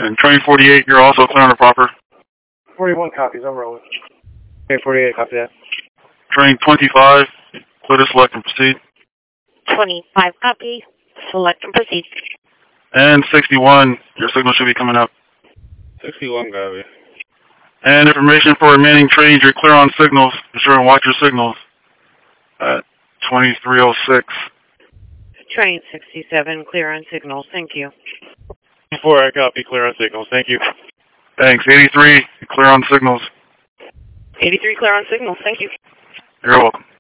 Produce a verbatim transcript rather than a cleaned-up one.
And train forty-eight, you're also clear on the proper. forty-one copies, I'm rolling. Okay, forty-eight, copy that. Train twenty-five, clear to select and proceed. twenty-five copy, select and proceed. And sixty-one, your signal should be coming up. sixty-one, copy. And information for remaining trains, you're clear on signals. Be sure and watch your signals at twenty-three oh six. Train sixty-seven, clear on signals, thank you. four, I copy, clear on signals, thank you. Thanks. eighty-three, clear on signals. eighty-three, clear on signals, thank you. You're welcome.